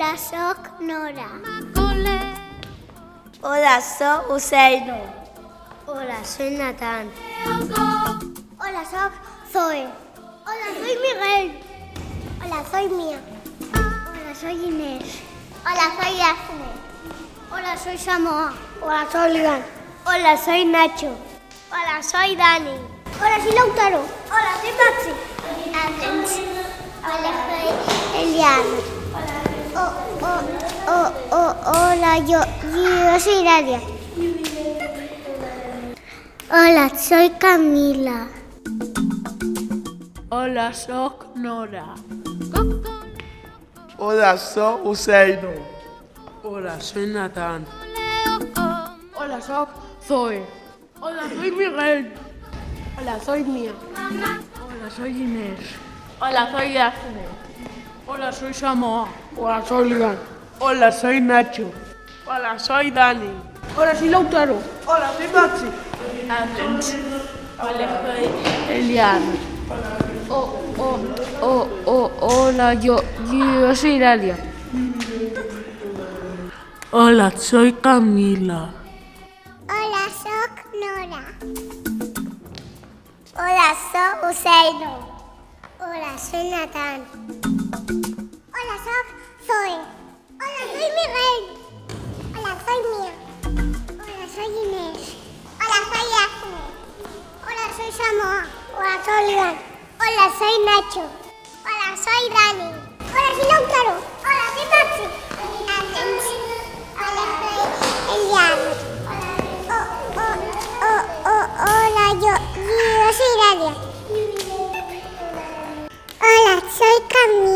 Hola, soc Nora. Hola, soc Usaino. Hola, soy Natán. Hola, soc Zoe. Hola, soy Miguel. Hola, soy Mía. Hola, soy Inés. Hola, soy Dafne. Hola, soy Samoa. Hola, soy Ligan. Hola, soy Nacho. Hola, soy Dani. Hola, soy Lautaro. Hola, soy Maxi. Hola, soy Eliana. Hola, yo soy Dalia. Hola, soy Camila. Hola, soc Nora. Hola, soc Usaino. Hola, soy Natán. Hola, soc Zoe. Hola, soy Miguel. Hola, soy Mía. Hola, soy Inés. Hola, soy Dafne. Hola, soy Samoa. Hola, soy Ligan. Hola, soy Nacho. Hola, soy Dani. Hola, soy Lautaro. Hola, soy Maxi. Hola, soy Eliana. Hola, yo soy Dalia. Hola, soy Camila. Hola, soc Nora. Hola, soc Usaino. Hola, soy Natán. Hola, soc Zoe. Hola, soy Miguel. Hola, soy Mía. Hola, soy Inés. Hola, soy Dafne. Hola, soy Samoa. Hola, soy Ligan. Hola, soy Nacho. Hola, soy Dani. Hola, soy Lautaro. Hola, soy Maxi. Hola, soy Eliana. Hola, yo soy Dalia. Hola, soy Camila.